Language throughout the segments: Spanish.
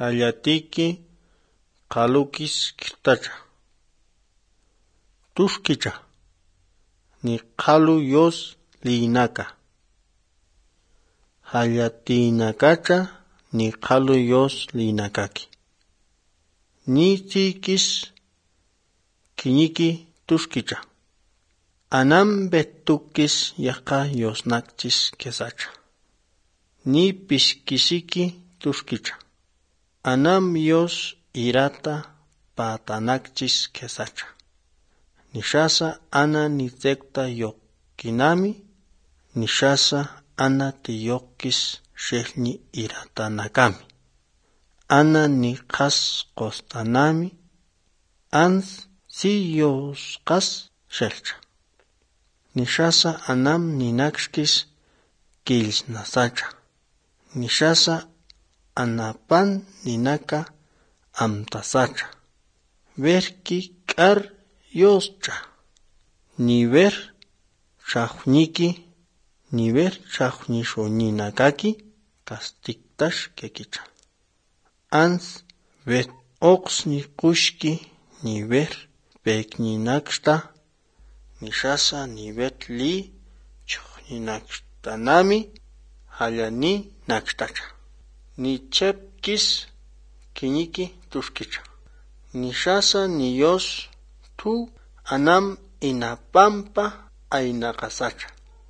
Hallatiki qalukis kirtacha. Tushkicha. Ni qalu yos linaka. Hallatinakacha ni qalu yos linakaki. Ni tikis kiñiki tushkicha. Anam betukis yaqa yosnakchis kesacha. Ni pishkisiki tushkicha. Anam yos irata patanakchis kesacha. Nishasa ana nitekta yokinami. Nishasa ana tiyokis shehni iratanakami. Ana ni qas qostanami. Ans siyos qas shelcha. Nishasa anam ninakshkis kilsnasacha. Nishasa anapan ninaka amtasacha. Verki k'ar yoscha. Niver chajniki. Niver chajnishoninakaki kastiktash kekicha. Ans vet oqsni kushki niver pekninakshta. Nishasa nivet li chujninakshtanami hallani nakshtacha. Nichepkis kiñiki tushkicha. Nishasa niyos tu anam inapampa aynaqasacha.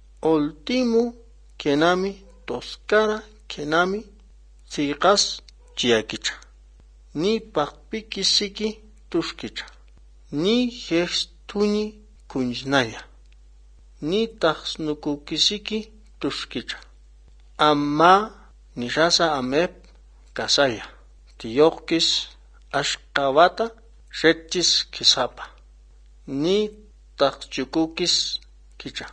Ultimu kenami toskara kenami siqas chiakicha. Ni paqpikisiki tushkicha. Ni gestuni kunchnaya. Ni taqsnukukisiki tushkicha. Amma nishasa amep kasaya. Tiyokis ashqawata shetchis kisapa. Ni taqchukukis kicha.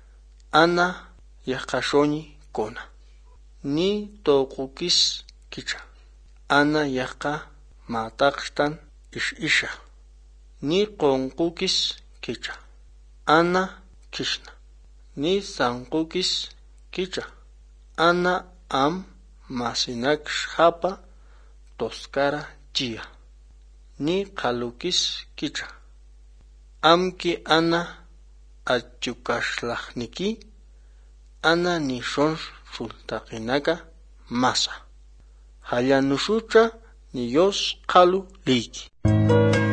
Ana yaqashoni kona. Ni toqukis kicha. Ana yaqa mataqshtan isha. Ni qonqukis kicha. Ana kishna. Ni sanqukis kicha. Ana am masinaksh hapa toskara chia. Ni qalukis kicha. Amki ana achukashlaqniki. Ana nishon sultaqinaka masa. Hallanushucha ni yos qalu liki.